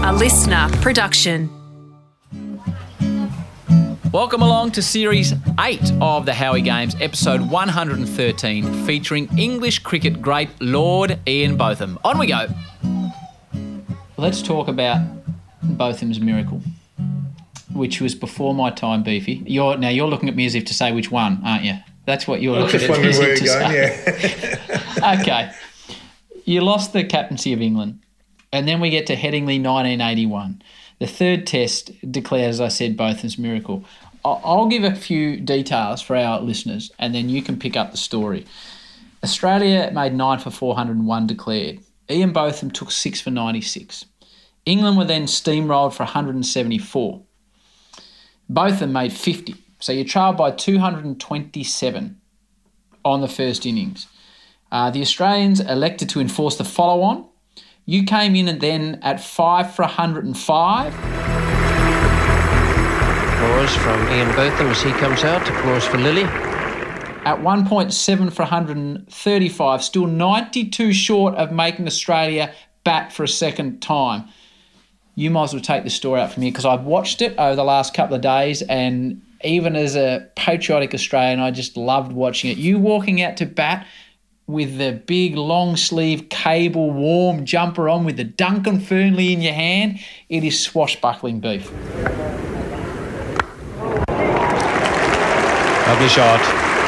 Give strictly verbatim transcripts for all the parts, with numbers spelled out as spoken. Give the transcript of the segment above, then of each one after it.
A listener production. Welcome along to Series eight of the Howie Games, episode one hundred thirteen, featuring English cricket great Lord Ian Botham. On we go. Let's talk about Botham's miracle, which was before my time, Beefy. You're now you're looking at me as if to say which one, aren't you? That's what you're I'm looking just at me as wondering if where to you're say. going, yeah. Okay. You lost the captaincy of England, and then we get to Headingley nineteen eighty-one. The third test declares, as I said, Botham's miracle. I'll I'll give a few details for our listeners, and then you can pick up the story. Australia made nine for four hundred one declared. Ian Botham took six for ninety-six. England were then steamrolled for one hundred seventy-four. Botham made fifty. So you trailed by two hundred twenty-seven on the first innings. Uh, the Australians elected to enforce the follow-on. You came in and then at five for one hundred five. Applause from Ian Botham as he comes out. Applause for Lily. At one point seven for one hundred thirty-five, still ninety-two short of making Australia bat for a second time. You might as well take the story out from here because I've watched it over the last couple of days, and even as a patriotic Australian, I just loved watching it. You walking out to bat with the big long sleeve cable warm jumper on with the Duncan Fernley in your hand, it is swashbuckling beef. Lovely shot.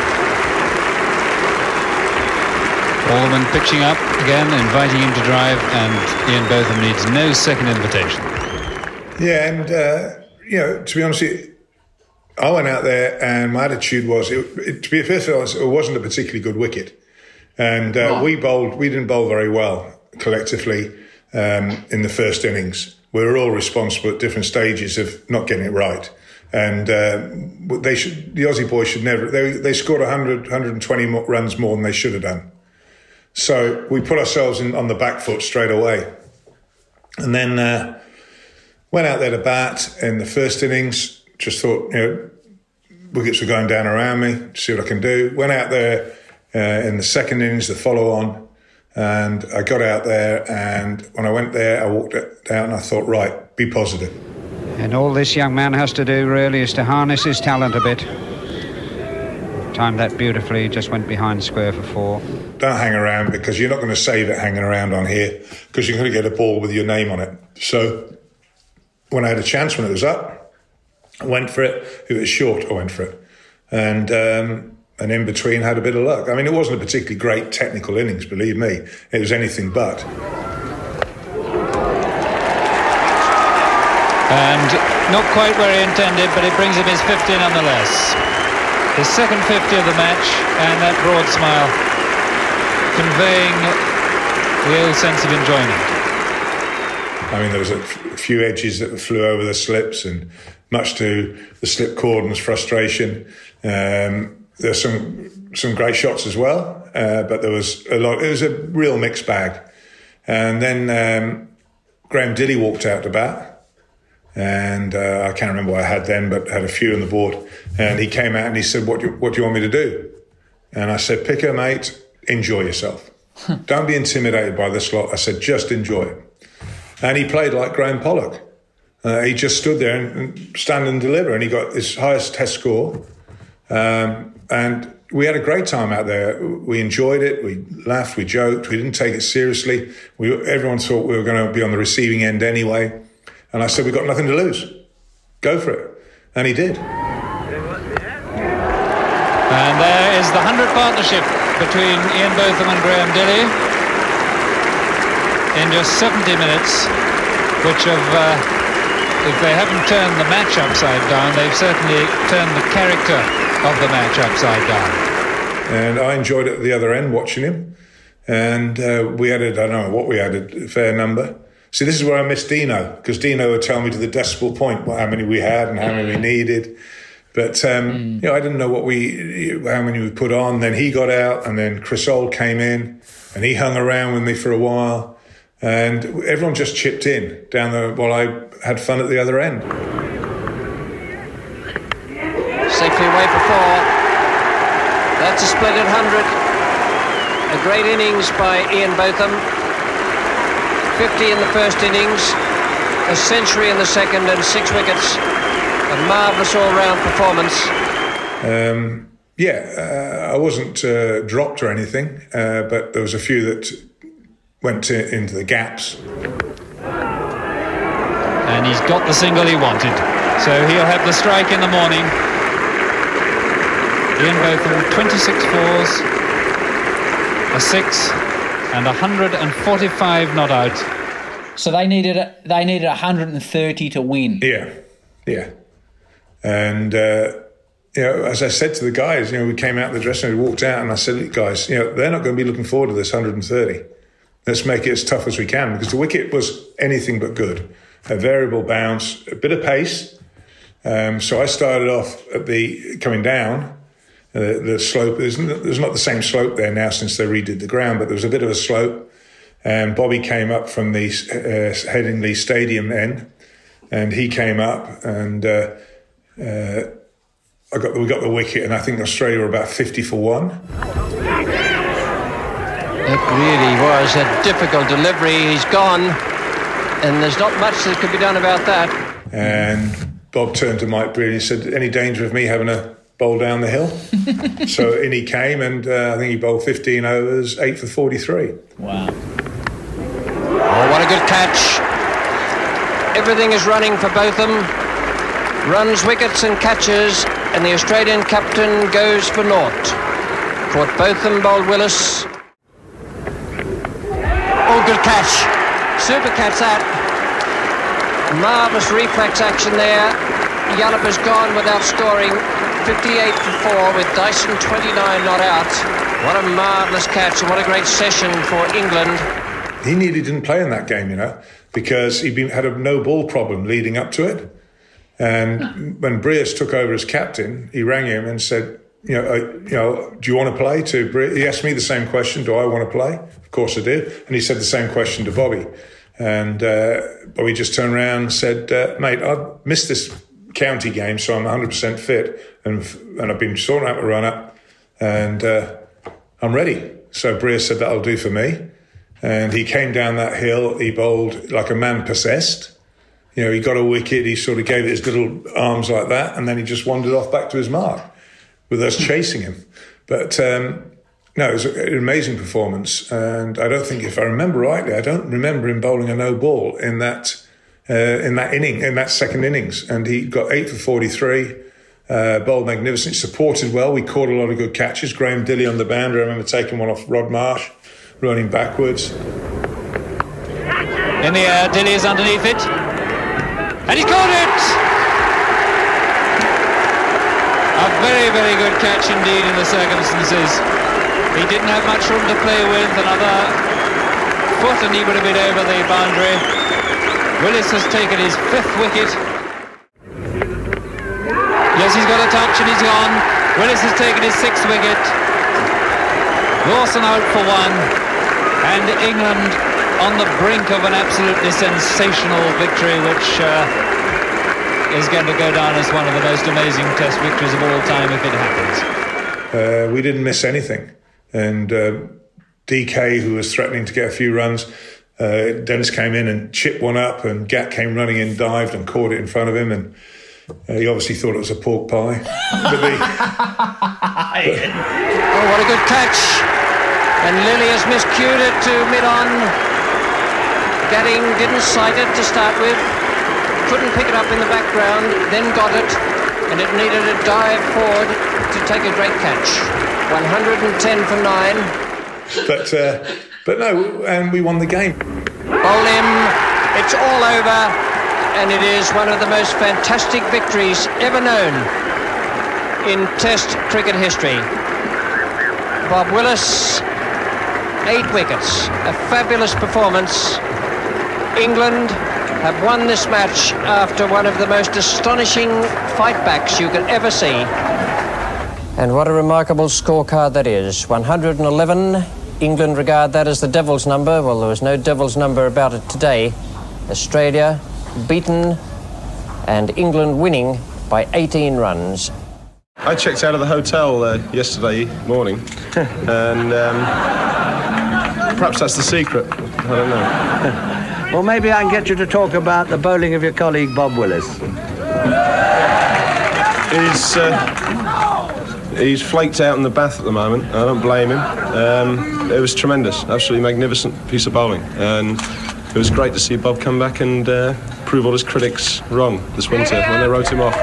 Alderman pitching up again, inviting him to drive, and Ian Botham needs no second invitation. Yeah, and, uh, you know, to be honest with you, I went out there and my attitude was, it, it, to be perfectly honest, it wasn't a particularly good wicket. And uh, oh. we bowled, we didn't bowl very well collectively um, in the first innings. We were all responsible at different stages of not getting it right. And uh, they should, the Aussie boys should never, they, they scored one hundred, one hundred twenty runs more than they should have done. So we put ourselves in, on the back foot straight away. And then uh, went out there to bat in the first innings, just thought, you know, wickets were going down around me, see what I can do. Went out there uh, in the second innings, the follow-on, and I got out there, and when I went there, I walked down and I thought, right, be positive. And all this young man has to do really is to harness his talent a bit. Timed that beautifully, just went behind square for four. Don't hang around, because you're not going to save it hanging around on here, because you're going to get a ball with your name on it. So when I had a chance, when it was up, I went for it. If it was short, I went for it. And um, and in between, had a bit of luck. I mean, it wasn't a particularly great technical innings, believe me. It was anything but. And not quite where he intended, but it brings him his fifty nonetheless. His second fifty of the match, and that broad smile conveying the old sense of enjoyment. I mean, there was a f- few edges that flew over the slips, and much to the slip corner's frustration. Um, there's some some great shots as well, uh, but there was a lot. It was a real mixed bag. And then um, Graham Dilley walked out to bat, and uh, I can't remember what I had then, but had a few on the board. And he came out and he said, "What do you, what do you want me to do?" And I said, "Pick her, mate. Enjoy yourself. Don't be intimidated by this lot." I said, "Just enjoy it." And he played like Graham Pollock. Uh, he just stood there and, and stand and deliver, and he got his highest test score. Um, and we had a great time out there. We enjoyed it. We laughed. We joked. We didn't take it seriously. We, everyone thought we were going to be on the receiving end anyway. And I said, "We've got nothing to lose. Go for it." And he did. And there is the hundred partnership between Ian Botham and Graham Dilley in just seventy minutes, which have, uh, if they haven't turned the match upside down, they've certainly turned the character of the match upside down. And I enjoyed it at the other end, watching him. And uh, we added, I don't know what we added, a fair number. See, this is where I miss Dino, because Dino would tell me to the decimal point how many we had and how many we needed. But, um, mm. you know, I didn't know what we, how many we put on. Then he got out, and then Chris Old came in, and he hung around with me for a while. And everyone just chipped in down the, while I had fun at the other end. Safely away for four. That's a splendid hundred. A great innings by Ian Botham. fifty in the first innings. a century in the second and six wickets. A marvellous all-round performance. Um, yeah, uh, I wasn't uh, dropped or anything, uh, but there was a few that went to, into the gaps. And he's got the single he wanted. So he'll have the strike in the morning. Ian Botham, twenty-six fours, a six, and one hundred forty-five not out. So they needed they needed one hundred thirty to win. Yeah, yeah. And, uh, you know, as I said to the guys, you know, we came out of the dressing room, we walked out, and I said, guys, you know, they're not going to be looking forward to this one hundred thirty. Let's make it as tough as we can, because the wicket was anything but good. A variable bounce, a bit of pace. Um, so I started off at the coming down. Uh, the slope, there's, there's not the same slope there now since they redid the ground, but there was a bit of a slope. And Bobby came up from the uh, Headingley Stadium end, and he came up, and uh, uh, I got we got the wicket, and I think Australia were about fifty for one. It really was a difficult delivery. He's gone, and there's not much that could be done about that. And Bob turned to Mike Brearley and said, "Any danger of me having a bowl down the hill?" So in he came, and uh, I think he bowled fifteen overs, eight for forty-three. Wow. Oh, what a good catch. Everything is running for Botham. Runs, wickets and catches, and the Australian captain goes for naught. Caught Botham, bowled Willis. Oh, good catch. Super catch that. Marvellous reflex action there. Yallop has gone without scoring. fifty-eight for four with Dyson twenty-nine not out. What a marvellous catch and what a great session for England. He nearly didn't play in that game, you know, because he'd been had a no ball problem leading up to it. And when Breas took over as captain, he rang him and said, you know, uh, you know, do you want to play? To Breas? He asked me the same question, do I want to play? Of course I did. And he said the same question to Bobby. And uh, Bobby just turned around and said, uh, mate, I've missed this county game, so I'm one hundred percent fit. And, and I've been sorting out my run-up, and uh, I'm ready. So Breas said, that'll do for me. And he came down that hill, he bowled like a man possessed. You know, he got a wicket, he sort of gave it his little arms like that, and then he just wandered off back to his mark with us chasing him. But um, no, it was an amazing performance. And I don't think, if I remember rightly, I don't remember him bowling a no ball in that uh, in that inning, in that second innings. And he got eight for forty-three, uh, bowled magnificent, supported well. We caught a lot of good catches. Graham Dilley on the boundary, I remember taking one off Rod Marsh, running backwards. In the air, Dilley is underneath it. And he's caught it! A very, very good catch indeed in the circumstances. He didn't have much room to play with. Another foot and he would have been over the boundary. Willis has taken his fifth wicket. Yes, he's got a touch and he's gone. Willis has taken his sixth wicket. Lawson out for one. And England on the brink of an absolutely sensational victory, which uh, is going to go down as one of the most amazing Test victories of all time if it happens. Uh, we didn't miss anything. And uh, D K, who was threatening to get a few runs, uh, Dennis came in and chipped one up, and Gat came running in, dived and caught it in front of him, and uh, he obviously thought it was a pork pie. But the, but, oh, what a good catch. And Lilly has miscued it to mid-on. Gatting didn't sight it to start with, couldn't pick it up in the background, then got it, and it needed a dive forward to take a great catch. one hundred ten for nine. But, uh, but no, and we won the game. Bowl him, it's all over, and it is one of the most fantastic victories ever known in Test cricket history. Bob Willis, eight wickets, a fabulous performance. England have won this match after one of the most astonishing fightbacks you could ever see. And what a remarkable scorecard that is. one hundred eleven. England regard that as the devil's number. Well, there was no devil's number about it today. Australia beaten and England winning by eighteen runs. I checked out of the hotel uh, yesterday morning, and um, perhaps that's the secret. I don't know. Well, maybe I can get you to talk about the bowling of your colleague Bob Willis. He's, uh, he's flaked out in the bath at the moment. I don't blame him. Um, it was tremendous, absolutely magnificent piece of bowling. And it was great to see Bob come back and uh, prove all his critics wrong this winter when they wrote him off.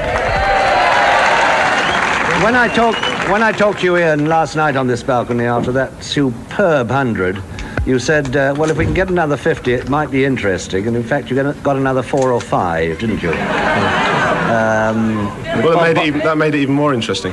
When I talked, when I talked to you, Ian, last night on this balcony after that superb hundred, you said, uh, well, if we can get another fifty, it might be interesting. And in fact, you got another four or five, didn't you? um, well, it made it even, that made it even more interesting.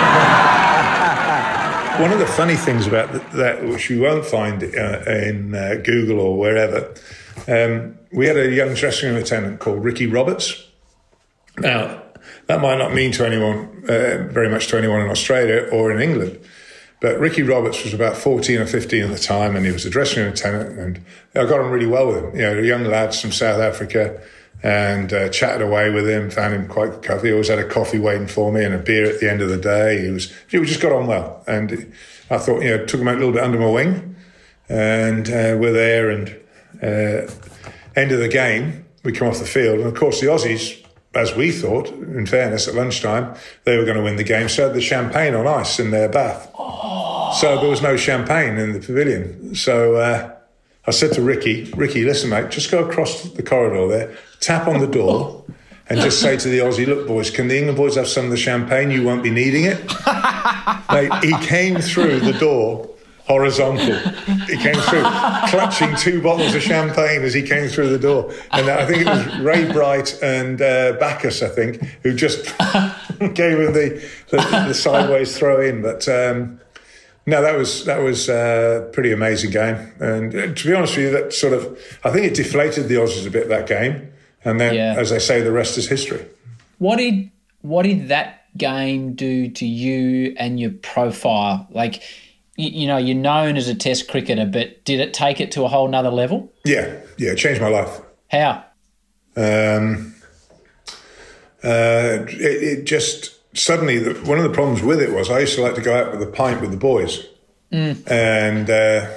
One of the funny things about that, which you won't find uh, in uh, Google or wherever, um, we had a young dressing room attendant called Ricky Roberts. Now, that might not mean to anyone, uh, very much to anyone in Australia or in England, but Ricky Roberts was about fourteen or fifteen at the time, and he was a dressing room attendant, and I got on really well with him. You know, young lads from South Africa, and uh, chatted away with him, found him quite comfy. He always had a coffee waiting for me and a beer at the end of the day. He was, we just got on well, and I thought, you know, took him a little bit under my wing, and uh, we're there, and uh, end of the game, we come off the field, and of course the Aussies, as we thought, in fairness, at lunchtime, they were going to win the game, so had the champagne on ice in their bath. Oh. So there was no champagne in the pavilion. So uh, I said to Ricky, Ricky, listen, mate, just go across the corridor there, tap on the door, and just say to the Aussie, look, boys, can the England boys have some of the champagne? You won't be needing it. Mate, he came through the door horizontal. He came through clutching two bottles of champagne as he came through the door. And I think it was Ray Bright and uh, Bacchus, I think, who just gave him the, the, the sideways throw in. But um, no, that was that was a pretty amazing game. And uh, to be honest with you, that sort of, I think it deflated the Aussies a bit, that game. And then, yeah. as I say, the rest is history. What did what did that game do to you and your profile? Like, you know, you're known as a Test cricketer, but did it take it to a whole nother level? Yeah, yeah, it changed my life. How? Um, uh, it, it just suddenly, the, one of the problems with it was I used to like to go out with a pint with the boys. Mm. And, uh,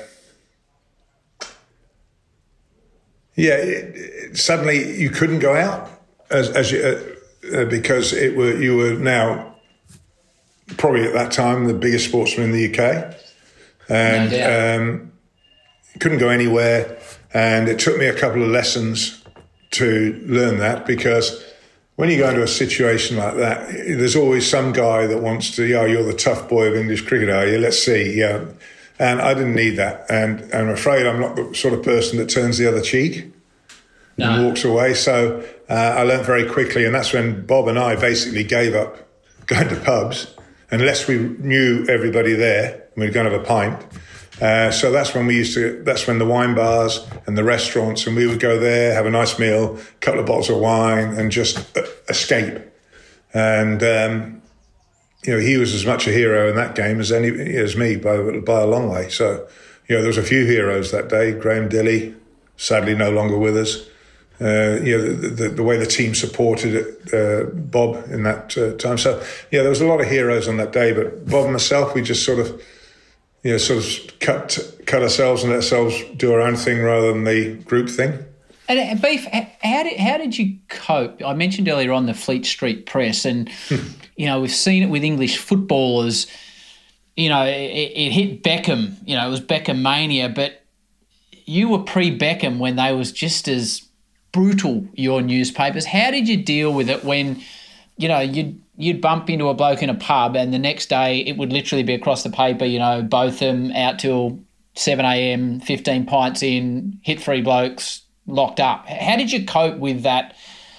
yeah, it, it, suddenly you couldn't go out as, as you, uh, uh, because it were you were now probably at that time the biggest sportsman in the U K. And no um, couldn't go anywhere. And it took me a couple of lessons to learn that, because when you go into a situation like that, there's always some guy that wants to, yeah, you're the tough boy of English cricket, are you? Let's see. Yeah. And I didn't need that. And, and I'm afraid I'm not the sort of person that turns the other cheek no. and walks away. So uh, I learned very quickly. And that's when Bob and I basically gave up going to pubs, unless we knew everybody there. We'd go and have a pint. Uh, so that's when we used to, that's when the wine bars and the restaurants, and we would go there, have a nice meal, a couple of bottles of wine, and just uh, escape. And, um, you know, he was as much a hero in that game as any, as me by, by a long way. So, you know, there was a few heroes that day. Graham Dilley, sadly no longer with us. Uh, you know, the, the, the way the team supported it, uh, Bob in that uh, time. So, yeah, there was a lot of heroes on that day, but Bob and myself, we just sort of, you know, sort of cut cut ourselves and let ourselves do our own thing rather than the group thing. And Beef, how did how did you cope? I mentioned earlier on the Fleet Street Press, and you know, we've seen it with English footballers. You know, it, it hit Beckham. You know, it was Beckham mania, but you were pre-Beckham when they was just as brutal, your newspapers. How did you deal with it when, you know, you'd you'd bump into a bloke in a pub and the next day it would literally be across the paper, you know, Botham out till seven a.m, fifteen pints in, hit three blokes, locked up. How did you cope with that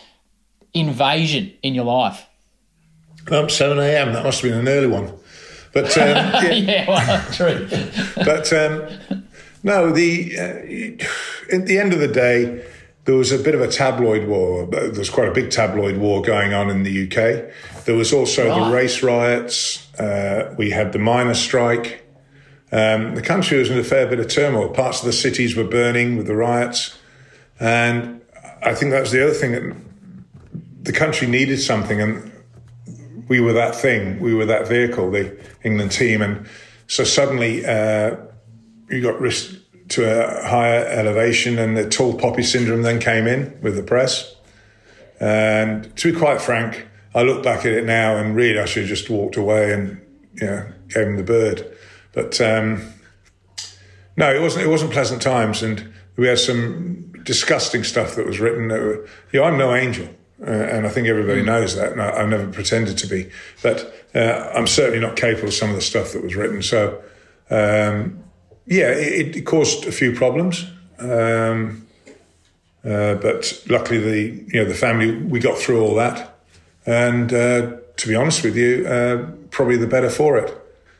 invasion in your life? Um, seven a.m, that must have been an early one. But um, yeah. yeah, well, true. But um, no, the uh, at the end of the day, there was a bit of a tabloid war. There was quite a big tabloid war going on in the U K. There was also right. the race riots. Uh, we had the miners' strike. Um, the country was in a fair bit of turmoil. Parts of the cities were burning with the riots. And I think that was the other thing, that the country needed something, and we were that thing. We were that vehicle, the England team. And so suddenly uh, you got risk, to a higher elevation, and the tall poppy syndrome then came in with the press. And to be quite frank, I look back at it now and really I should have just walked away and, you know, gave him the bird. But um, no, it wasn't. It wasn't pleasant times, and we had some disgusting stuff that was written. That were, you know, I'm no angel, uh, and I think everybody knows that. And I, I've never pretended to be, but uh, I'm certainly not capable of some of the stuff that was written. So, um, yeah, it, it caused a few problems. Um, uh, but luckily, the you know the family, we got through all that, and uh, to be honest with you, uh, probably the better for it.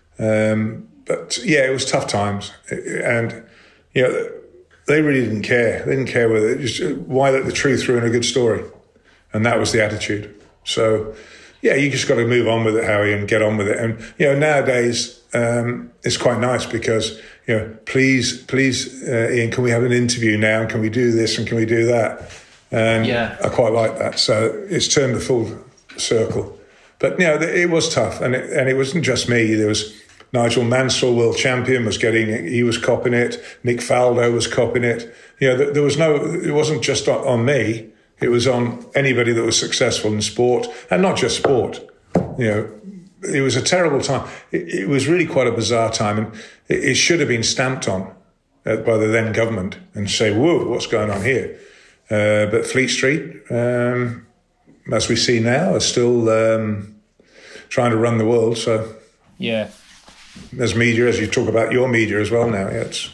Um, But yeah, it was tough times, and you know they really didn't care. They didn't care whether just why let the truth through in a good story, and that was the attitude. So yeah, you just got to move on with it, Howie, and get on with it. And you know nowadays um, it's quite nice because you know please, please, uh, Ian, can we have an interview now? Can we do this and can we do that? And yeah. I quite like that. So it's turned the full circle. But you know it was tough, and it, and it wasn't just me. There was Nigel Mansell, world champion, was getting he was copping it. Nick Faldo was copping it. You know, there was no. It wasn't just on me. It was on anybody that was successful in sport, and not just sport. You know, it was a terrible time. It, it was really quite a bizarre time, and it, it should have been stamped on by the then government and say, "Whoa, what's going on here?" Uh, but Fleet Street, um, as we see now, are still um, trying to run the world. So yeah. There's media, as you talk about your media as well now. Yeah, it's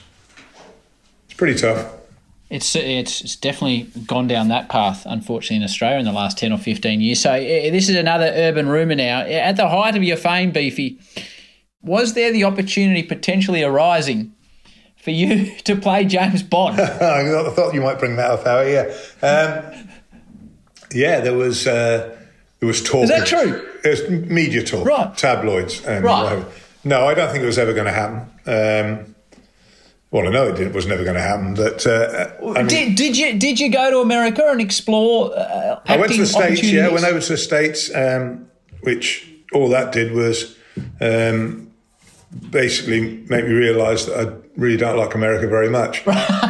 it's pretty tough. It's, it's it's definitely gone down that path, unfortunately, in Australia in the last ten or fifteen years. So uh, this is another urban rumour now. At the height of your fame, Beefy, was there the opportunity potentially arising for you to play James Bond? I thought you might bring that up, Howie. Yeah, um, yeah. There was uh, there was talk. Is that true? There's media talk, right? Tabloids, and right. Whatever. No, I don't think it was ever going to happen. Um, well, I know it, did, it was never going to happen. But uh, I mean, did, did you did you go to America and explore? Uh, I went to the States. Yeah, I went over to the States, um, which all that did was um, basically make me realise that I really don't like America very much. uh,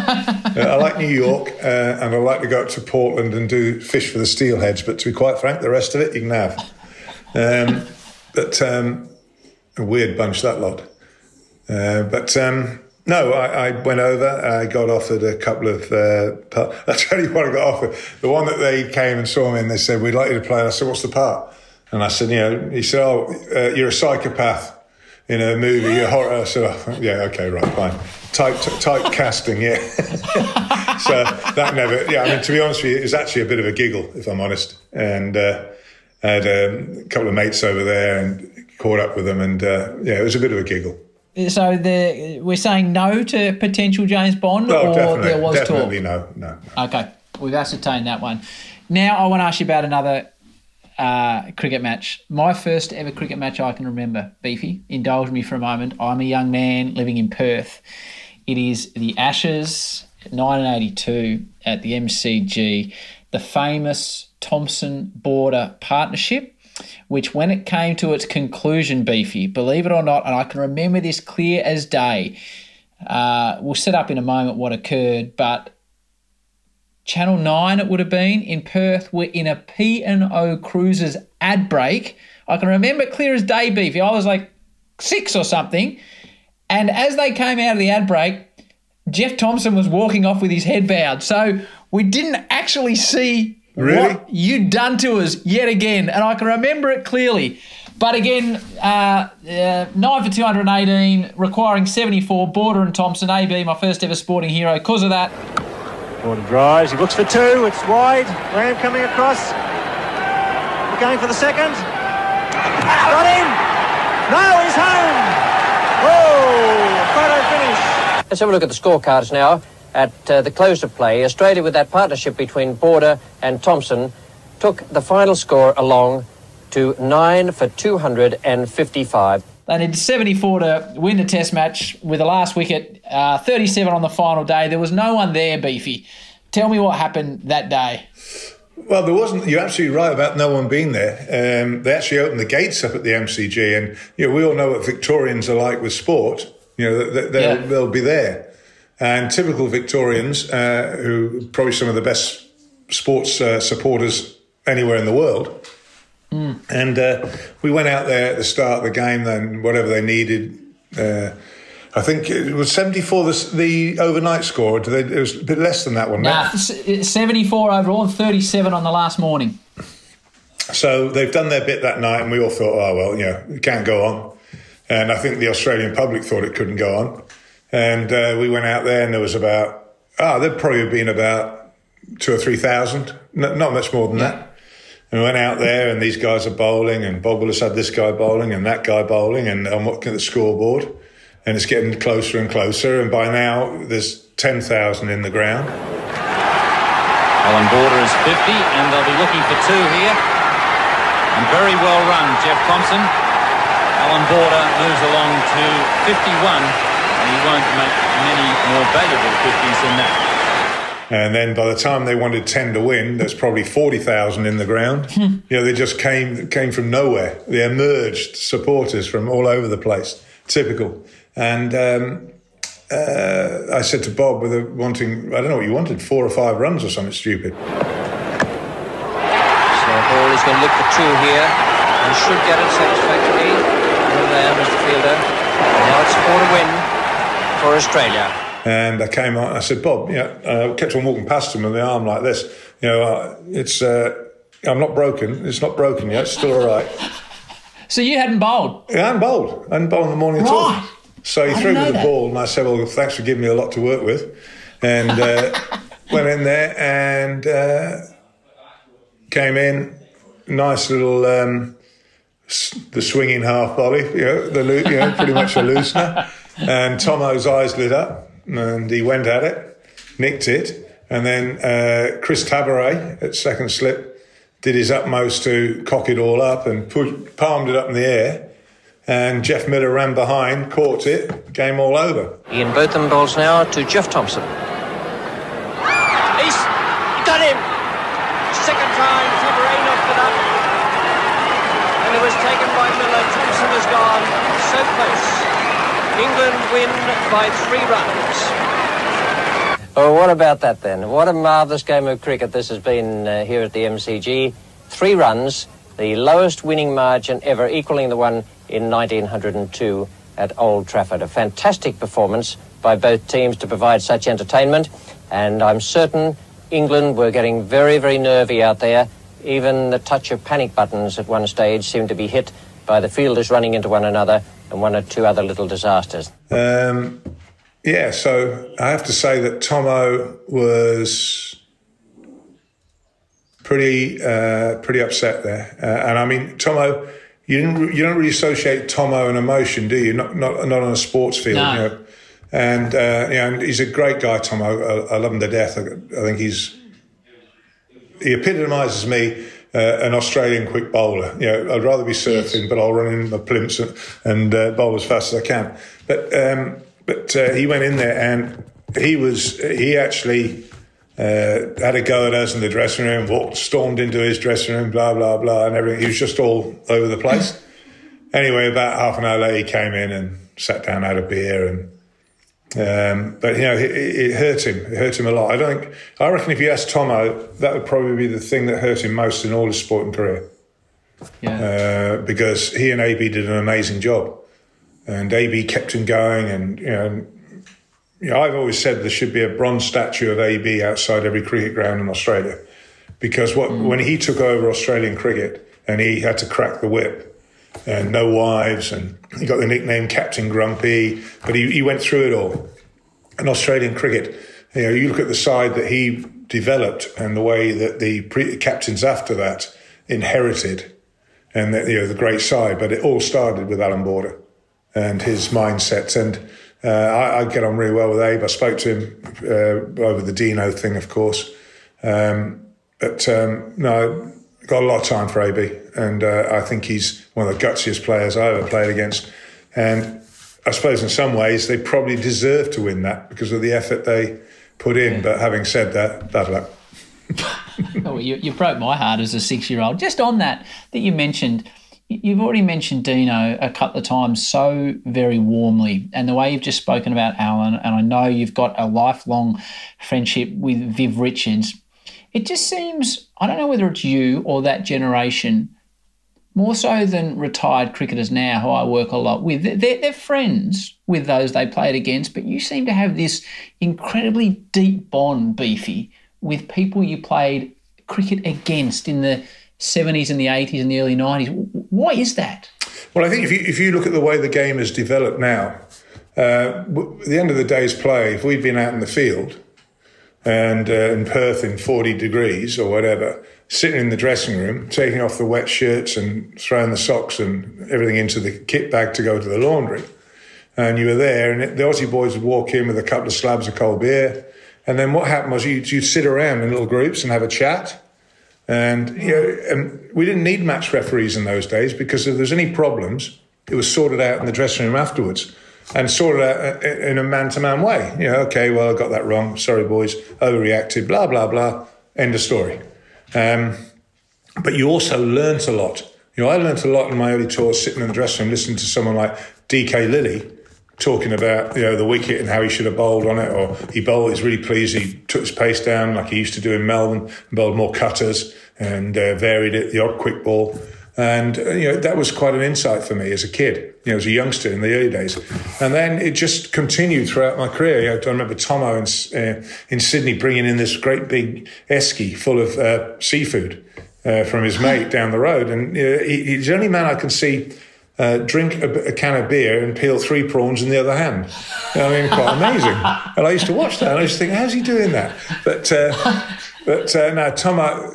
I like New York, uh, and I like to go up to Portland and do fish for the steelheads. But to be quite frank, the rest of it you can have. Um, but um, a weird bunch, that lot. Uh, but um, no, I, I went over. I got offered a couple of. Uh, part. I tell you what, I got offered. The one that they came and saw me and they said, "We'd like you to play." And I said, "What's the part?" And I said, "You know," he said, "Oh, uh, you're a psychopath in a movie. You're horror." I said, "Oh, yeah, okay, right, fine." Type type casting, yeah. So that never. Yeah, I mean, to be honest with you, it was actually a bit of a giggle, if I'm honest. And uh, I had um, a couple of mates over there and caught up with them, and uh, yeah, it was a bit of a giggle. So the, we're saying no to potential James Bond, no, or definitely, there was definitely talk? no, no, no. Okay, we've ascertained that one. Now I want to ask you about another uh, cricket match. My first ever cricket match I can remember, Beefy. Indulge me for a moment. I'm a young man living in Perth. It is the Ashes, nineteen eighty-two, at the M C G, the famous Thomson-Border partnership, which when it came to its conclusion, Beefy, believe it or not, and I can remember this clear as day, uh, we'll set up in a moment what occurred, but Channel nine it would have been in Perth were in a P and O Cruises ad break. I can remember it clear as day, Beefy. I was like six or something. And as they came out of the ad break, Jeff Thomson was walking off with his head bowed. So we didn't actually see really? what you'd done to us yet again. And I can remember it clearly. But again, uh, uh, nine for two hundred eighteen, requiring seventy-four, Border and Thomson, A B, my first ever sporting hero. Because of that, Border drives, he looks for two, it's wide. Graham coming across. We're going for the second. Got him! No, he's home! Oh, photo finish. Let's have a look at the scorecards now. At uh, the close of play, Australia, with that partnership between Border and Thomson, took the final score along to nine for two hundred fifty-five. They needed seventy-four to win the test match with the last wicket, uh, thirty-seven on the final day. There was no one there, Beefy. Tell me what happened that day. Well, there wasn't. You're absolutely right about no one being there. Um, they actually opened the gates up at the M C G, and you know we all know what Victorians are like with sport. You know, they, they'll, yeah. they'll be there. and typical Victorians, uh, who are probably some of the best sports uh, supporters anywhere in the world. Mm. And uh, we went out there at the start of the game, then whatever they needed. Uh, I think it was seventy-four, the, the overnight score. They, it was a bit less than that one. Nah, seventy-four overall and thirty-seven on the last morning. So they've done their bit that night, and we all thought, oh, well, you know, it can't go on. And I think the Australian public thought it couldn't go on. And uh, we went out there, and there was about, ah, oh, there'd probably been about two or three thousand, no, not much more than yeah. that. And we went out there, and these guys are bowling, and Bob Willis had this guy bowling and that guy bowling, and I'm looking at the scoreboard, and it's getting closer and closer, and by now there's ten thousand in the ground. Alan Border is fifty, and they'll be looking for two here. And very well run, Jeff Thompson. Alan Border moves along to fifty-one, and he won't make many more valuable fifties than that. And then by the time they wanted ten to win, there's probably forty thousand in the ground. You know, they just came came from nowhere. They emerged supporters from all over the place. Typical. And um, uh, I said to Bob, with a wanting, I don't know what you wanted, four or five runs or something stupid. So Hall is going to look for two here. He should get it satisfactorily. Over there, Mister Fielder. And now it's four to win for Australia. And I came on, I said, Bob, you know, I kept on walking past him with my arm like this. You know, uh, it's, uh, I'm not broken. It's not broken yet. It's still all right. So you hadn't bowled? Yeah, I hadn't bowled. I hadn't bowled in the morning right. at all. So he I threw me the that. ball, and I said, well, thanks for giving me a lot to work with. And uh, went in there and uh, came in. Nice little, um, the swinging half volley, you know, the, you know, pretty much a loosener. And Tomo's eyes lit up. And he went at it, nicked it, and then uh, Chris Tabaret at second slip did his utmost to cock it all up and put, palmed it up in the air. And Jeff Miller ran behind, caught it, game all over. Ian Botham bowls now to Jeff Thompson. He's got him! Second time, Tabaret knocked it up. And it was taken by Miller. Thompson has gone so close. England win by three runs. Oh, what about that then? What a marvellous game of cricket this has been uh, here at the M C G. Three runs, the lowest winning margin ever, equalling the one in nineteen oh two at Old Trafford. A fantastic performance by both teams to provide such entertainment, and I'm certain England were getting very, very nervy out there. Even the touch of panic buttons at one stage seemed to be hit by the fielders running into one another and one or two other little disasters. Um, yeah, so I have to say that Tomo was pretty uh, pretty upset there. Uh, and I mean, Tomo, you didn't you don't really associate Tomo and emotion, do you? Not not not on a sports field, no. you know. And uh, you know, and he's a great guy, Tomo. I, I love him to death. I, I think he's he epitomises me. Uh, an Australian quick bowler. You know, I'd rather be surfing, yes. but I'll run in my plimps and, and uh, bowl as fast as I can. But um, but uh, he went in there and he was he actually uh, had a go at us in the dressing room. Walked, stormed into his dressing room, blah blah blah, and everything. He was just all over the place. Anyway, about half an hour later, he came in and sat down, had a beer, and. Um, but you know, it, it hurt him. It hurt him a lot. I don't think. I reckon if you asked Tomo, that would probably be the thing that hurt him most in all his sporting career. Yeah. Uh, because he and A B did an amazing job, and A B kept him going. And you know, you know, I've always said there should be a bronze statue of A B outside every cricket ground in Australia, because what mm. when he took over Australian cricket and he had to crack the whip. And no wives, and he got the nickname Captain Grumpy, but he, he went through it all. And Australian cricket, you know, you look at the side that he developed and the way that the pre- captains after that inherited, and the, you know, the great side. But it all started with Alan Border and his mindset. And uh, I, I get on really well with Abe. I spoke to him uh, over the Dino thing, of course. Um, but um, no. Got a lot of time for A B, and uh, I think he's one of the gutsiest players I ever played against. And I suppose in some ways they probably deserve to win that because of the effort they put in. Yeah. But having said that, bad luck. Oh, you, you broke my heart as a six-year-old. Just on that, that you mentioned, you've already mentioned Dino a couple of times so very warmly, and the way you've just spoken about Alan, and I know you've got a lifelong friendship with Viv Richards. It just seems, I don't know whether it's you or that generation, more so than retired cricketers now who I work a lot with, they're, they're friends with those they played against, but you seem to have this incredibly deep bond, Beefy, with people you played cricket against in the seventies and the eighties and the early nineties. Why is that? Well, I think if you, if you look at the way the game has developed now, uh, at the end of the day's play, if we'd been out in the field and uh, in Perth in forty degrees or whatever, sitting in the dressing room, taking off the wet shirts and throwing the socks and everything into the kit bag to go to the laundry, and you were there, and the Aussie boys would walk in with a couple of slabs of cold beer, and then what happened was you'd, you'd sit around in little groups and have a chat. And, you know, and we didn't need match referees in those days, because if there was any problems, it was sorted out in the dressing room afterwards and sorted out in a man-to-man way. You know, okay, well, I got that wrong. Sorry, boys, overreacted, blah, blah, blah. End of story. Um, but you also learnt a lot. You know, I learnt a lot in my early tours sitting in the dressing room listening to someone like D K Lilly talking about, you know, the wicket and how he should have bowled on it, or he bowled, he's really pleased he took his pace down like he used to do in Melbourne, and bowled more cutters and uh, varied it, the odd quick ball. And, uh, you know, that was quite an insight for me as a kid, you know, as a youngster in the early days. And then it just continued throughout my career. You know, I remember Tomo in, uh, in Sydney bringing in this great big esky full of uh, seafood uh, from his mate down the road. And uh, he, he's the only man I can see Uh, drink a, a can of beer and peel three prawns in the other hand. I mean, quite amazing. And I used to watch that and I used to think, how's he doing that? But uh, but uh, now, Tom, uh,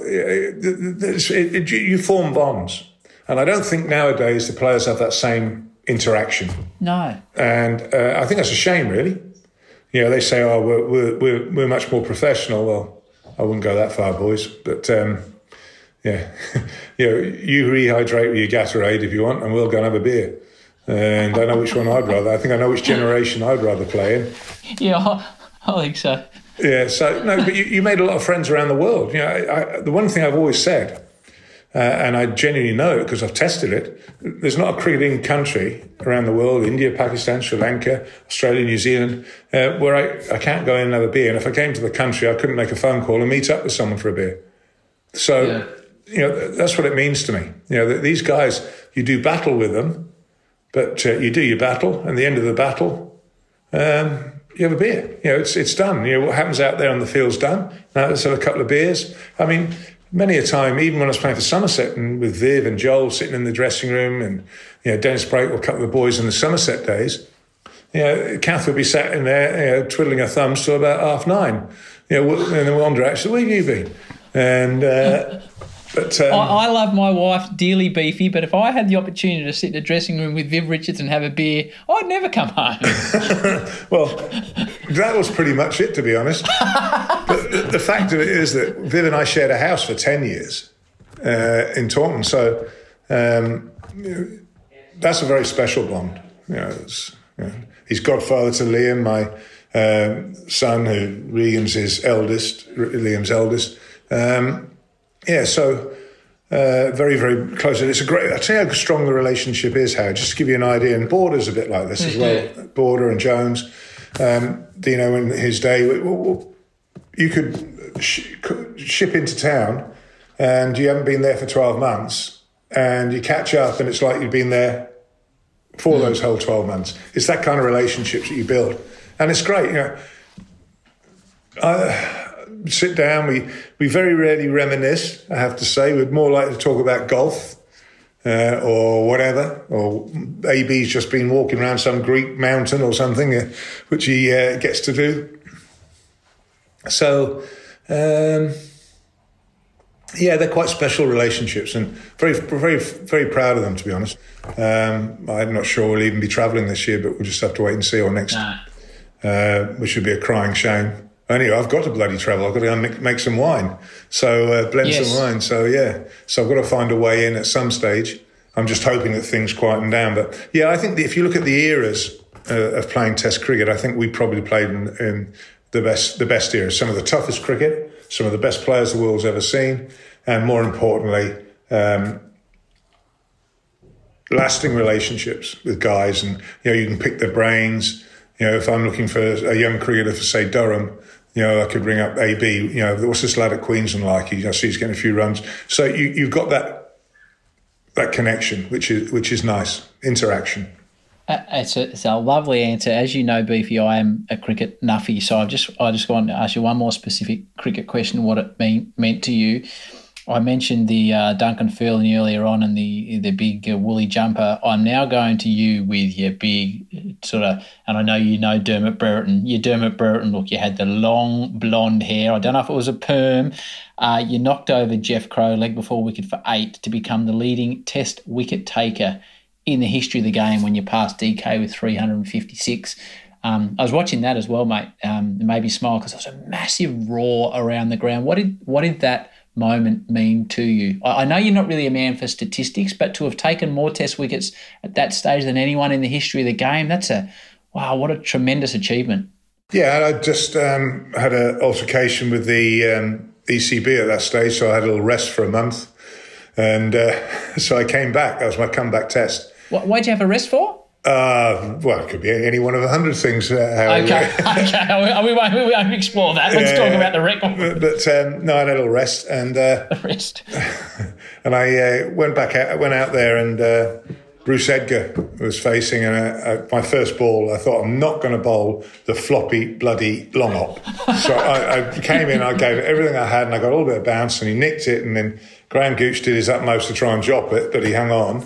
it, it, it, you form bonds. And I don't think nowadays the players have that same interaction. No. And uh, I think that's a shame, really. You know, they say, oh, we're, we're, we're, we're much more professional. Well, I wouldn't go that far, boys. But... Um, Yeah, you know, you rehydrate with your Gatorade if you want, and we'll go and have a beer. And I know which one I'd rather. I think I know which generation I'd rather play in. Yeah, I think so. Yeah, so no, but you, you made a lot of friends around the world. You know, I, I, the one thing I've always said, uh, and I genuinely know it because I've tested it. There's not a cricketing country around the world, India, Pakistan, Sri Lanka, Australia, New Zealand, uh, where I, I can't go in and have a beer. And if I came to the country, I couldn't make a phone call and meet up with someone for a beer. So. Yeah. You know, that's what it means to me. You know, that these guys, you do battle with them, but uh, you do your battle, and at the end of the battle, um, you have a beer. You know, it's it's done. You know, what happens out there on the field's done. Now let's have a couple of beers. I mean, many a time, even when I was playing for Somerset and with Viv and Joel sitting in the dressing room, and, you know, Dennis Brake or a couple of the boys in the Somerset days, you know, Kath would be sat in there, you know, twiddling her thumbs till about half nine. You know, and then wander out, so where have you been? And... Uh, But, um, I, I love my wife dearly, Beefy, but if I had the opportunity to sit in a dressing room with Viv Richards and have a beer, I'd never come home. Well, that was pretty much it, to be honest. But the, the fact of it is that Viv and I shared a house for ten years uh, in Taunton, so um, that's a very special bond. You know, it's, you know, he's godfather to Liam, my um, son, who Liam's his eldest, Liam's eldest. Um, Yeah, so uh, very, very close. It's a great. I'll tell you how strong the relationship is, Howard. Just to give you an idea, and Border's a bit like this as well. Border and Jones, um, Dino in his day, you could sh- ship into town, and you haven't been there for twelve months, and you catch up, and it's like you've been there for mm. those whole twelve months. It's that kind of relationships that you build, and it's great. You know, I. Sit down, we, we very rarely reminisce, I have to say. We'd more like to talk about golf uh, or whatever, or A B's just been walking around some Greek mountain or something, uh, which he uh, gets to do. So, um, yeah, they're quite special relationships, and very, very, very proud of them, to be honest. Um, I'm not sure we'll even be travelling this year, but we'll just have to wait and see, or next, nah. uh, which would be a crying shame. Anyway, I've got to bloody travel. I've got to go and make, make some wine. So uh, blend yes. some wine. So, yeah. So I've got to find a way in at some stage. I'm just hoping that things quieten down. But, yeah, I think that if you look at the eras uh, of playing Test cricket, I think we probably played in, in the best the best eras. Some of the toughest cricket, some of the best players the world's ever seen, and more importantly, um, lasting relationships with guys, and you know you can pick their brains. You know, if I'm looking for a young cricketer for say Durham, you know, I could ring up A B. You know, what's this lad at Queensland like? He, I see he's getting a few runs. So you, you've got that that connection, which is which is nice interaction. Uh, it's, a, it's a lovely answer. As you know, Beefy, I am a cricket nuffy, so I've just I just want to ask you one more specific cricket question. What it mean, meant to you? I mentioned the uh, Duncan Furlong earlier on and the the big uh, woolly jumper. I'm now going to you with your big sort of, and I know you know Dermot Brereton. Your Dermot Brereton look, you had the long blonde hair. I don't know if it was a perm. Uh, you knocked over Jeff Crowe leg before wicket for eight to become the leading Test wicket taker in the history of the game when you passed D K with three hundred fifty-six. Um, I was watching that as well, mate. Um, it made me smile because there was a massive roar around the ground. What did what did that moment mean to you? I know you're not really a man for statistics, but to have taken more Test wickets at that stage than anyone in the history of the game, that's a, wow, what a tremendous achievement. Yeah, I just um, had an altercation with the um, E C B at that stage, so I had a little rest for a month. And uh, so I came back. That was my comeback test. What, why'd you have a rest for? Uh, well, it could be any one of a hundred things. Uh, okay, okay. We won't, we won't explore that. Let's uh, talk about the record. But um, no, I had a little rest, and uh, a rest. and I uh, went back. Out, went out there, and uh, Bruce Edgar was facing. And uh, my first ball, I thought, I'm not going to bowl the floppy, bloody long hop. So I, I came in, I gave it everything I had, and I got a little bit of bounce, and he nicked it, and then Graham Gooch did his utmost to try and drop it, but he hung on.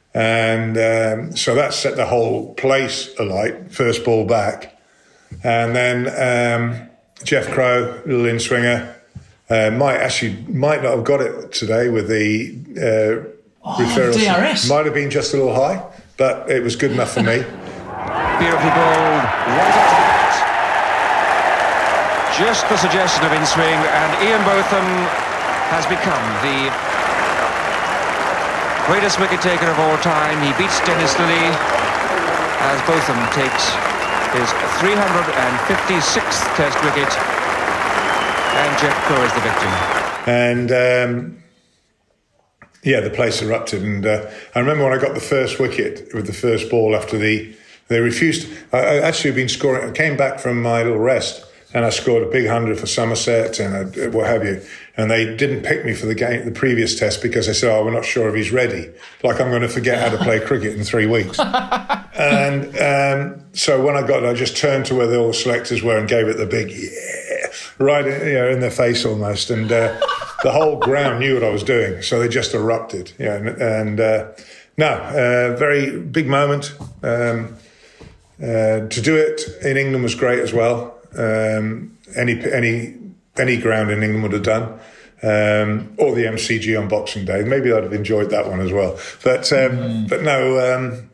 And um, so that set the whole place alight, first ball back. And then um, Jeff Crowe, little in swinger, uh, might actually might not have got it today with the uh, oh, referral. D R S. Might have been just a little high, but it was good enough for me. Beautifully bowled, right up to the bat. Just the suggestion of in-swing, and Ian Botham has become the greatest wicket taker of all time. He beats Dennis Lillee as Botham takes his three hundred fifty-sixth Test wicket, and Jeff Crowe is the victim. And um, yeah, the place erupted. And uh, I remember when I got the first wicket with the first ball after the they refused. I, I actually had been scoring. I came back from my little rest, and I scored a big hundred for Somerset and uh, what have you. And they didn't pick me for the game, the previous test, because they said, "Oh, we're not sure if he's ready." Like I'm going to forget how to play cricket in three weeks. And um, so when I got it, I just turned to where all the selectors were and gave it the big yeah, right, in, you know, in their face almost. And uh, the whole ground knew what I was doing, so they just erupted. Yeah, and, and uh, no, uh, very big moment. Um, uh, to do it in England was great as well. Um, any any. Any ground in England would have done, um, or the M C G on Boxing Day. Maybe I'd have enjoyed that one as well. But um, mm. but no, um,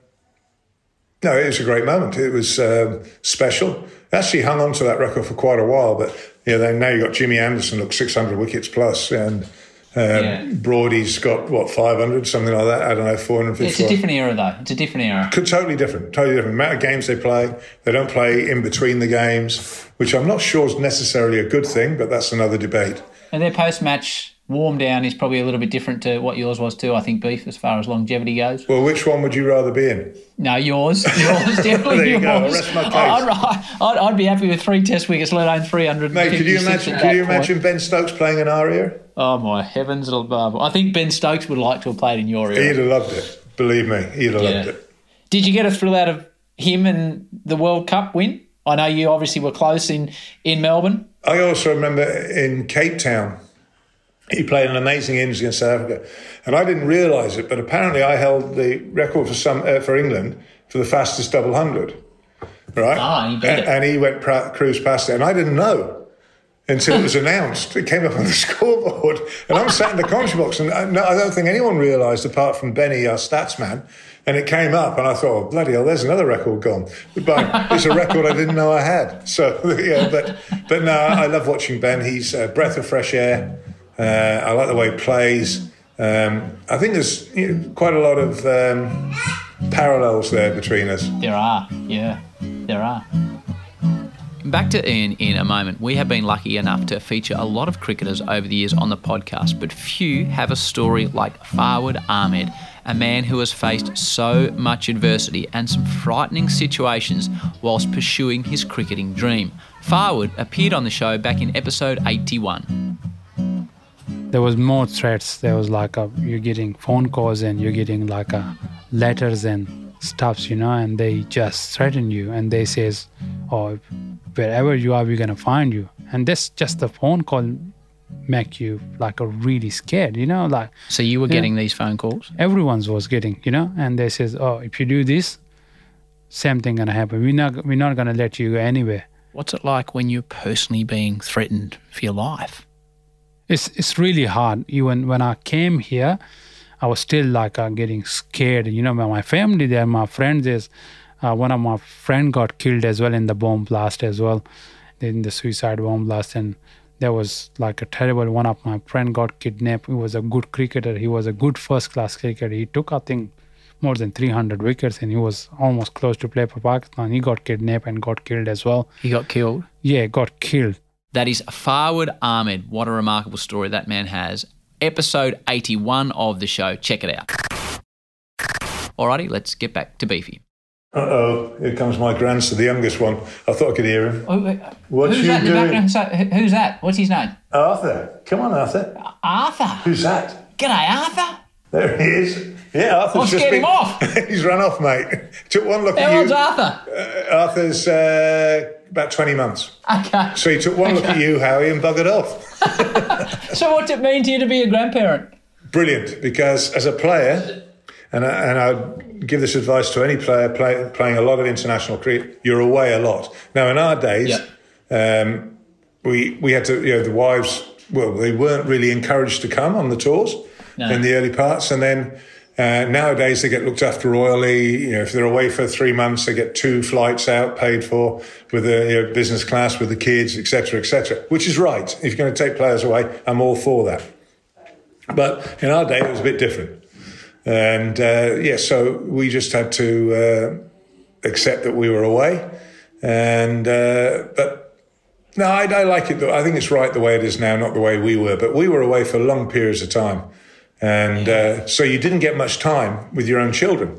no, it was a great moment. It was um, special. Actually hung on to that record for quite a while. But yeah, then now you got Jimmy Anderson, look, six hundred wickets plus, and um, yeah. Broady's got what five hundred, something like that. I don't know, four hundred fifty. It's a different era, though. It's a different era. Could, totally different, totally different. The amount of games they play, they don't play in between the games, which I'm not sure is necessarily a good thing, but that's another debate. And their post-match warm down is probably a little bit different to what yours was too, I think, Beef, as far as longevity goes. Well, which one would you rather be in? No, yours. Yours, definitely there you yours. go, I'll rest my case. I'd, I'd, I'd be happy with three Test wickets, let alone three hundred. Mate, could you imagine, could you imagine Ben Stokes playing in our era? Oh, my heavens above. I think Ben Stokes would like to have played in your era. He'd have loved it. Believe me, he'd have yeah. loved it. Did you get a thrill out of him and the World Cup win? I know you obviously were close in, in Melbourne. I also remember in Cape Town, he played an amazing innings against South Africa. And I didn't realise it, but apparently I held the record for some uh, for England for the fastest double hundred. Right? Ah, he beat and, it. and he went pra- cruise past it. And I didn't know until it was announced. It came up on the scoreboard. And I'm sat in the commentary box, and I, no, I don't think anyone realised, apart from Benny, our stats man. And it came up, and I thought, oh, bloody hell, there's another record gone. But it's a record I didn't know I had. So, yeah, but but no, I love watching Ben. He's a breath of fresh air. Uh, I like the way he plays. Um, I think there's you know, quite a lot of um, parallels there between us. There are, yeah, there are. Back to Ian in a moment. We have been lucky enough to feature a lot of cricketers over the years on the podcast, but few have a story like Farwood Ahmed, a man who has faced so much adversity and some frightening situations whilst pursuing his cricketing dream. Farwood appeared on the show back in episode eighty-one. There was more threats. There was like a, you're getting phone calls and you're getting like a letters and stuffs, you know, and they just threaten you and they says, oh, wherever you are, we're going to find you. And that's just the phone call make you like a really scared, you know, like. So you were getting know, these phone calls? Everyone's was getting, you know, and they says, oh, if you do this, same thing going to happen. We're not, we're not going to let you go anywhere. What's it like when you're personally being threatened for your life? It's it's really hard. Even when I came here, I was still like uh, getting scared. You know, my family there, my friends, is uh, one of my friend got killed as well in the bomb blast as well, in the suicide bomb blast. And there was like a terrible, one of my friend got kidnapped. He was a good cricketer. He was a good first-class cricketer. He took, I think, more than three hundred wickets and he was almost close to play for Pakistan. He got kidnapped and got killed as well. He got killed? Yeah, got killed. That is Farwood Ahmed. What a remarkable story that man has. Episode eighty-one of the show. Check it out. Alrighty, let's get back to Beefy. Uh-oh, here comes my grandson, the youngest one. I thought I could hear him. Oh, uh, What's who's you that doing? In the background? Who's that? What's his name? Arthur. Come on, Arthur. Arthur? Who's that? G'day, Arthur. There he is. Yeah, Arthur's I'll just scared been... him off. He's run off, mate. Took one look How at you. old's Arthur? Uh, Arthur's uh, about twenty months. Okay. So he took one okay. look at you, Howie, and buggered off. So what's it mean to you to be a grandparent? Brilliant, because as a player, and I, and I'd give this advice to any player play, playing a lot of international cricket, you're away a lot. Now, in our days, yep. um, we we had to, you know, the wives, well, they weren't really encouraged to come on the tours no. in the early parts, and then uh, nowadays they get looked after royally. You know, if they're away for three months, they get two flights out paid for with the you know, business class with the kids, et cetera, et cetera. Which is right. If you're going to take players away, I'm all for that. But in our day, it was a bit different. And, uh, yeah, so we just had to uh, accept that we were away. And, uh, but, no, I, I like it. I think it's right the way it is now, not the way we were. But we were away for long periods of time. And uh, so you didn't get much time with your own children.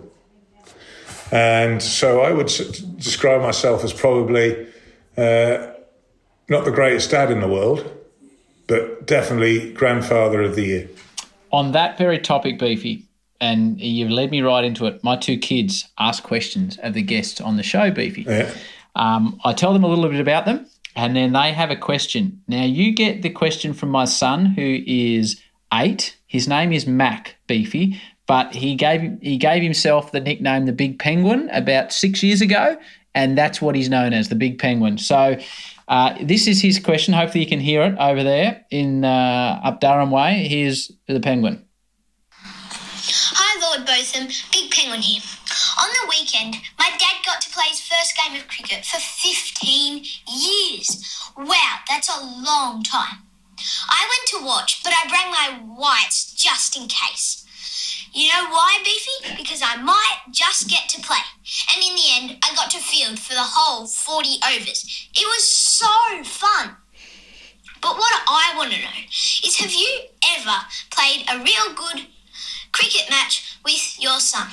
And so I would s- describe myself as probably uh, not the greatest dad in the world, but definitely grandfather of the year. On that very topic, Beefy, and you've led me right into it, my two kids ask questions of the guests on the show, Beefy. Yeah. Um, I tell them a little bit about them, and then they have a question. Now, you get the question from my son, who is eight. His name is Mac, Beefy, but he gave he gave himself the nickname the Big Penguin about six years ago, and that's what he's known as, the Big Penguin. So uh, this is his question. Hopefully you can hear it over there in uh, up Durham Way. Here's the Penguin. Hi, Lord Botham. Big Penguin here. On the weekend, my dad got to play his first game of cricket for fifteen years. Wow, that's a long time. I went to watch, but I brought my whites just in case. You know why, Beefy? Because I might just get to play. And in the end, I got to field for the whole forty overs. It was so fun. But what I want to know is, have you ever played a real good cricket match with your son?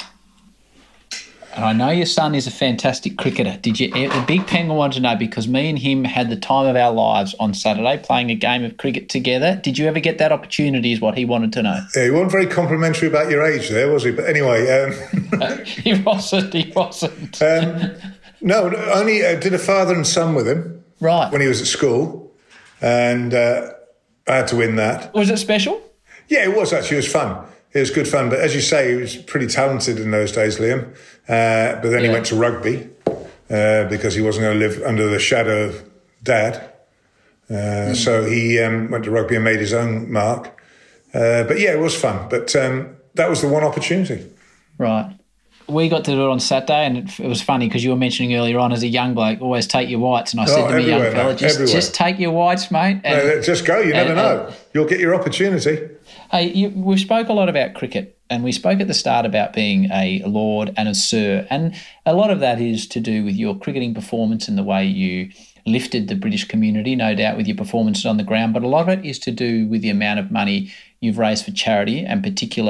And I know your son is a fantastic cricketer. Did you? The Big Penguin wanted to know, because me and him had the time of our lives on Saturday playing a game of cricket together. Did you ever get that opportunity, is what he wanted to know. Yeah, he wasn't very complimentary about your age there, was he? But anyway... Um, he wasn't, he wasn't. um, no, only uh, did a father and son with him. Right. When he was at school. And uh, I had to win that. Was it special? Yeah, it was actually. It was fun. It was good fun. But as you say, he was pretty talented in those days, Liam. Uh, but then yeah. he went to rugby uh, because he wasn't going to live under the shadow of Dad. Uh, mm. So he um, went to rugby and made his own mark. Uh, but yeah, it was fun. But um, that was the one opportunity. Right. We got to do it on Saturday, and it, it was funny because you were mentioning earlier on, as a young bloke, always take your whites. And I said oh, to me, young fella, just, just take your whites, mate. And, no, just go. You never and, know. And, You'll get your opportunity. Hey, you, we spoke a lot about cricket, and we spoke at the start about being a lord and a sir, and a lot of that is to do with your cricketing performance and the way you lifted the British community, no doubt, with your performances on the ground, but a lot of it is to do with the amount of money you've raised for charity, and particular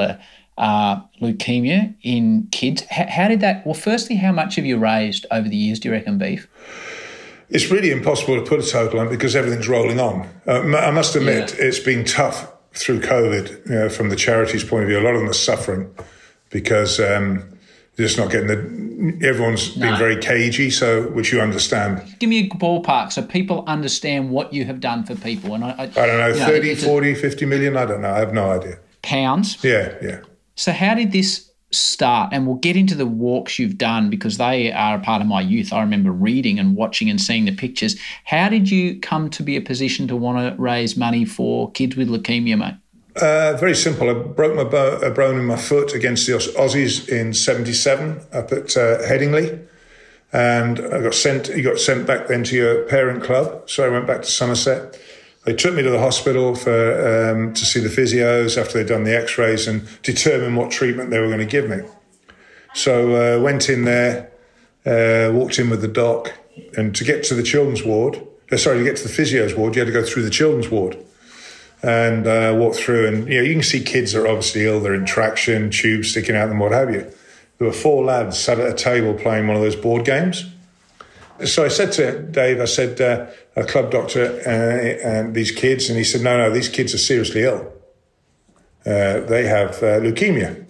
uh, leukemia in kids. H- how did that, well, firstly, how much have you raised over the years, do you reckon, Beef? It's really impossible to put a total on because everything's rolling on. Uh, I must admit, yeah. It's been tough through COVID, you know, from the charities' point of view. A lot of them are suffering because um, they're just not getting the... Everyone's no. been very cagey, so which you understand. Give me a ballpark so people understand what you have done for people. And I, I, I don't know, thirty, know, forty, fifty million? I don't know. I have no idea. Pounds? Yeah, yeah. So how did this start? And we'll get into the walks you've done because they are a part of my youth. I remember reading and watching and seeing the pictures. How did you come to be a position to want to raise money for kids with leukemia, mate? Uh, very simple. I broke my bo- a bone in my foot against the Aussies in seventy-seven up at uh, Headingley. And I got sent, you got sent back then to your parent club. So I went back to Somerset. They took me to the hospital for um, to see the physios after they'd done the x-rays and determine what treatment they were going to give me. So uh, went in there, uh, walked in with the doc, and to get to the children's ward, uh, sorry, to get to the physio's ward, you had to go through the children's ward and uh, walk through. And, you know, you can see kids that are obviously ill, they're in traction, tubes sticking out and what have you. There were four lads sat at a table playing one of those board games. So I said to Dave, I said, uh, a club doctor uh, and these kids, and he said, no, no, these kids are seriously ill. Uh, they have uh, leukemia.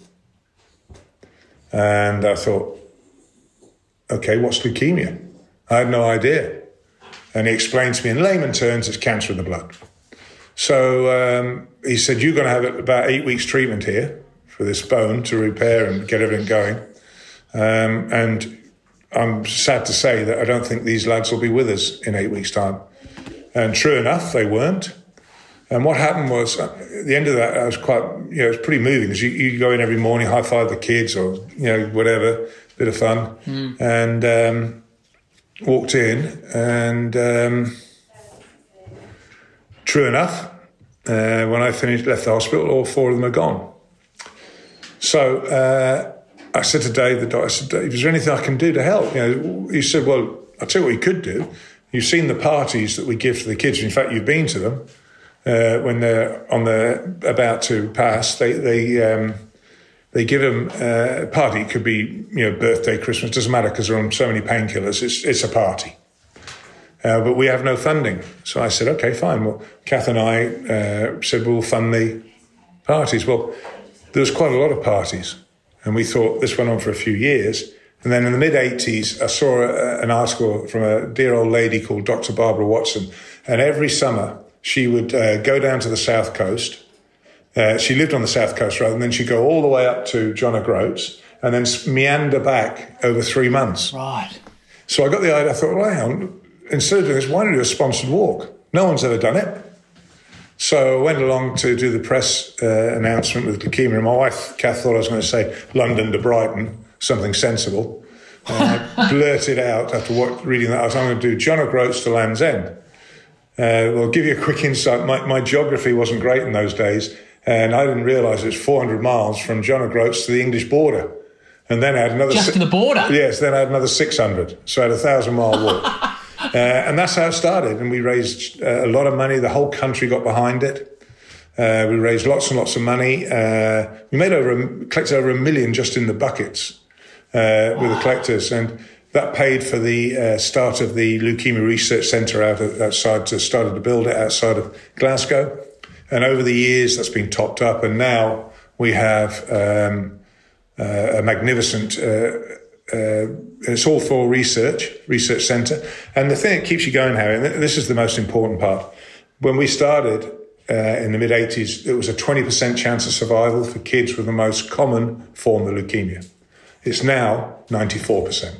And I thought, okay, what's leukemia? I had no idea. And he explained to me in layman terms, it's cancer of the blood. So um, he said, you're going to have about eight weeks treatment here for this bone to repair and get everything going. Um, and I'm sad to say that I don't think these lads will be with us in eight weeks' time. And true enough, they weren't. And what happened was, at the end of that, I was quite, you know, it was pretty moving because you, you go in every morning, high five the kids or, you know, whatever, bit of fun. Mm. And um, walked in and um, true enough, uh, when I finished, left the hospital, all four of them are gone. So, uh, I said to Dave, the doctor, I said, Dave, is there anything I can do to help? You know, he said, well, I'll tell you what you could do. You've seen the parties that we give to the kids. In fact, you've been to them uh, when they're on the about to pass. They they um, they give them uh, a party. It could be, you know, birthday, Christmas, doesn't matter because they're on so many painkillers. It's it's a party. Uh, but we have no funding. So I said, okay, fine. Well, Kath and I uh, said we'll fund the parties. Well, there was quite a lot of parties. And we thought this went on for a few years. And then in the mid-eighties, I saw a, an article from a dear old lady called Doctor Barbara Watson. And every summer, she would uh, go down to the South Coast. Uh, she lived on the South Coast, rather, and then she'd go all the way up to John O'Groats and then meander back over three months. Right. So I got the idea, I thought, well, hang on, instead of doing this, why don't you do a sponsored walk? No one's ever done it. So I went along to do the press uh, announcement with leukemia. And my wife, Kath, thought I was going to say London to Brighton, something sensible. And I blurted out after what, reading that, I was going to do John O'Groats to Land's End. Uh, well, I'll give you a quick insight. My, my geography wasn't great in those days, and I didn't realise it was four hundred miles from John O'Groats to the English border. And then I had another... Just si- to the border? Yes, then I had another six hundred. So I had a thousand-mile walk. Uh, and that's how it started. And we raised uh, a lot of money. The whole country got behind it. Uh, we raised lots and lots of money. Uh, we made over a, collected over a million just in the buckets uh, with the collectors. And that paid for the uh, start of the Leukemia Research Centre out of, outside to started to build it outside of Glasgow. And over the years, that's been topped up. And now we have um, uh, a magnificent... Uh, Uh, it's all for research, research centre. And the thing that keeps you going, Harry, and this is the most important part. When we started uh, in the mid-eighties, it was a twenty percent chance of survival for kids with the most common form of leukemia. It's now ninety-four percent.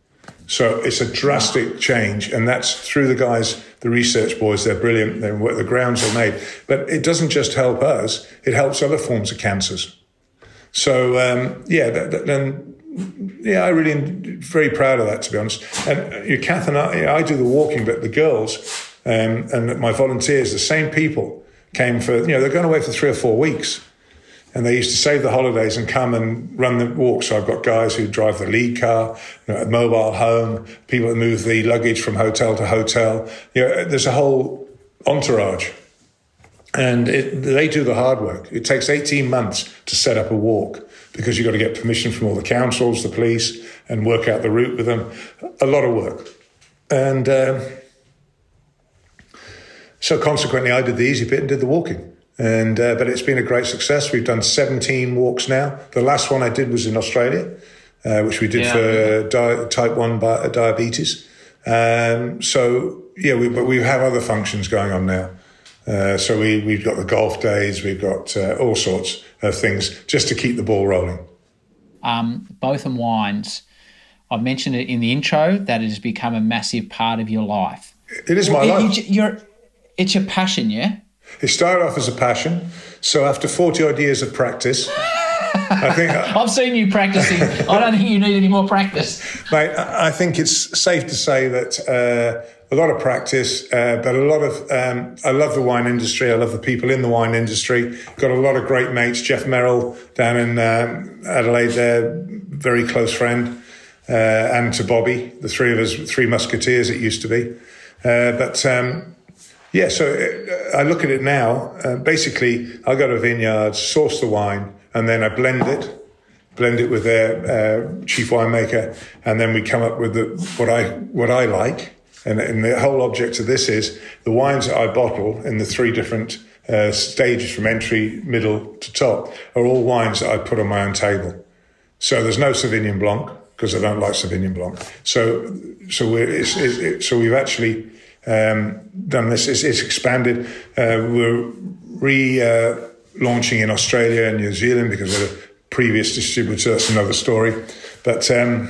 So it's a drastic change, and that's through the guys, the research boys. They're brilliant. They're, the grounds are made. But it doesn't just help us. It helps other forms of cancers. So, um, yeah, that, that, and... Yeah, I really am very proud of that, to be honest. And uh, Kath and I, I do the walking, but the girls um, and my volunteers, the same people came for, you know, they're going away for three or four weeks. And they used to save the holidays and come and run the walk. So I've got guys who drive the lead car, you know, a mobile home, people that move the luggage from hotel to hotel. You know, there's a whole entourage. And it, they do the hard work. It takes eighteen months to set up a walk because you've got to get permission from all the councils, the police, and work out the route with them. A lot of work. And um, so consequently, I did the easy bit and did the walking. And uh, but it's been a great success. We've done seventeen walks now. The last one I did was in Australia, uh, which we did yeah. for di- type one bi- diabetes. Um, so, yeah, we, but we have other functions going on now. Uh, so we, we've got the golf days, we've got uh, all sorts of things just to keep the ball rolling. Um, Botham Wines, I've mentioned it in the intro that it has become a massive part of your life. It is my it, life. It, you're, it's your passion, yeah? It started off as a passion. So after forty odd years of practice, I think I've seen you practicing. I don't think you need any more practice. Mate, I think it's safe to say that uh, a lot of practice, uh, but a lot of, um, I love the wine industry. I love the people in the wine industry. Got a lot of great mates. Jeff Merrill down in um, Adelaide there, very close friend. Uh, and to Bobby, the three of us, three musketeers it used to be. Uh, but um, yeah, so I look at it now. Uh, basically, I go to a vineyard, source the wine, and then I blend it, blend it with their uh, chief winemaker, and then we come up with the, what I what I like. And, and the whole object of this is the wines that I bottle in the three different uh, stages from entry, middle to top are all wines that I put on my own table. So there's no Sauvignon Blanc because I don't like Sauvignon Blanc. So so we're it's, it's, so we've actually um, done this. It's, it's expanded. Uh, we're re uh, launching in Australia and New Zealand because of the previous distributor. That's another story. But um,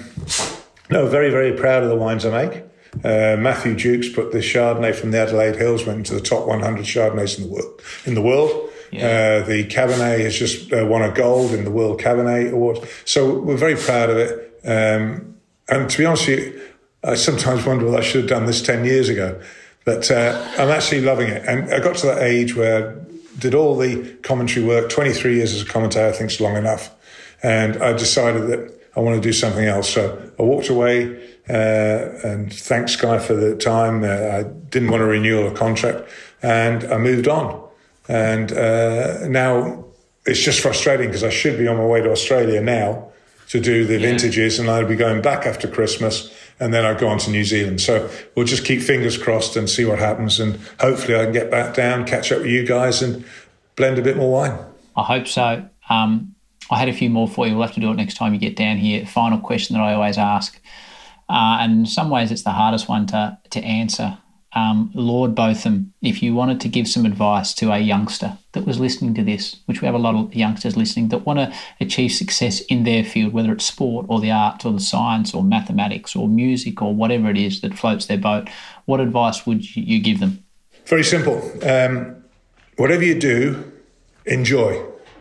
no, very very proud of the wines I make. Uh, Matthew Jukes put the Chardonnay from the Adelaide Hills, went into the top one hundred Chardonnays in the world. In the world, yeah. uh, the Cabernet has just uh, won a gold in the World Cabernet Awards. So we're very proud of it. Um, and to be honest with you, I sometimes wonder whether I should have done this ten years ago. But uh, I'm actually loving it. And I got to that age where I did all the commentary work. twenty-three years as a commentator, I think is long enough. And I decided that I want to do something else. So I walked away. Uh, and thanks Sky for the time. Uh, I didn't want to renew a contract and I moved on. And uh, now it's just frustrating because I should be on my way to Australia now to do the yeah. vintages and I'd be going back after Christmas and then I'd go on to New Zealand. So we'll just keep fingers crossed and see what happens and hopefully I can get back down, catch up with you guys and blend a bit more wine. I hope so. Um, I had a few more for you. We'll have to do it next time you get down here. Final question that I always ask. Uh, and in some ways, it's the hardest one to to answer. Um, Lord Botham, if you wanted to give some advice to a youngster that was listening to this, which we have a lot of youngsters listening that want to achieve success in their field, whether it's sport or the arts or the science or mathematics or music or whatever it is that floats their boat, what advice would you give them? Very simple. Um, whatever you do, enjoy.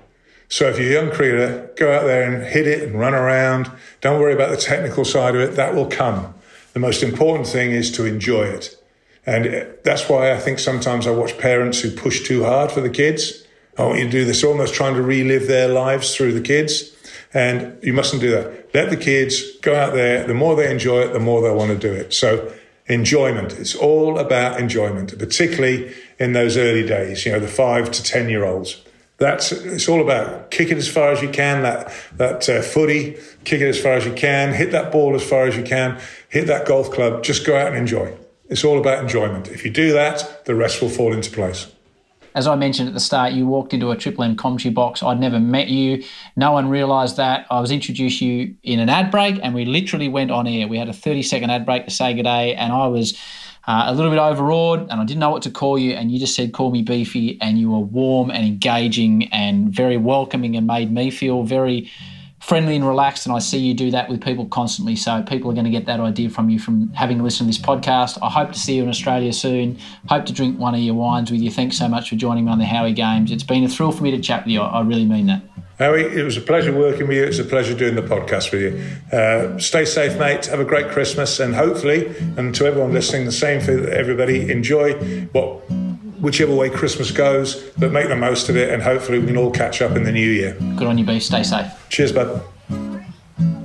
So if you're a young cricketer, go out there and hit it and run around. Don't worry about the technical side of it. That will come. The most important thing is to enjoy it. And that's why I think sometimes I watch parents who push too hard for the kids. I want you to do this, almost trying to relive their lives through the kids. And you mustn't do that. Let the kids go out there. The more they enjoy it, the more they want to do it. So enjoyment. It's all about enjoyment, particularly in those early days, you know, the five to ten year olds. That's it's all about kick it as far as you can, that that uh, footy, kick it as far as you can, hit that ball as far as you can, hit that golf club, just go out and enjoy. It's all about enjoyment. If you do that, the rest will fall into place. As I mentioned at the start, you walked into a Triple M commentary box. I'd never met you. No one realised that. I was introduced to you in an ad break and we literally went on air. We had a thirty second ad break to say good day and I was Uh, a little bit overawed and I didn't know what to call you and you just said call me Beefy and you were warm and engaging and very welcoming and made me feel very friendly and relaxed and I see you do that with people constantly, so people are going to get that idea from you from having listened to this podcast. I hope to see you in Australia soon. Hope to drink one of your wines with you. Thanks so much for joining me on the Howie Games. It's been a thrill for me to chat with you. I, I really mean that. Howie, it was a pleasure working with you. It's a pleasure doing the podcast with you. Uh, stay safe, mate. Have a great Christmas. And hopefully, and to everyone listening, the same for everybody, enjoy what, whichever way Christmas goes, but make the most of it. And hopefully we can all catch up in the new year. Good on you, Beef. Stay safe. Cheers, bud.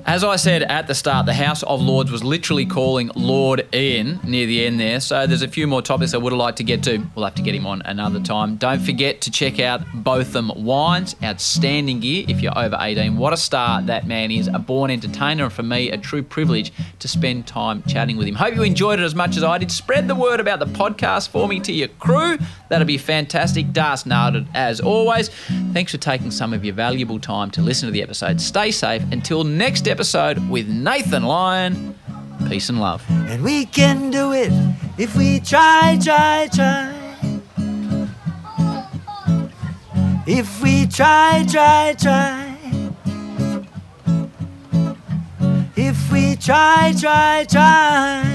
As I said at the start, the House of Lords was literally calling Lord Ian near the end there, so there's a few more topics I would have liked to get to. We'll have to get him on another time. Don't forget to check out Botham Wines, outstanding gear if you're over eighteen. What a star that man is, a born entertainer, and for me, a true privilege to spend time chatting with him. Hope you enjoyed it as much as I did. Spread the word about the podcast for me to your crew. That'll be fantastic. Das Narded as always. Thanks for taking some of your valuable time to listen to the episode. Stay safe. Until next episode with Nathan Lyon. Peace and love. And we can do it if we try, try, try. If we try, try, try. If we try, try, try.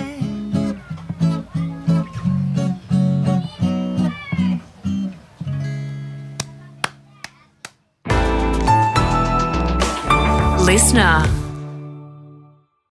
Listener.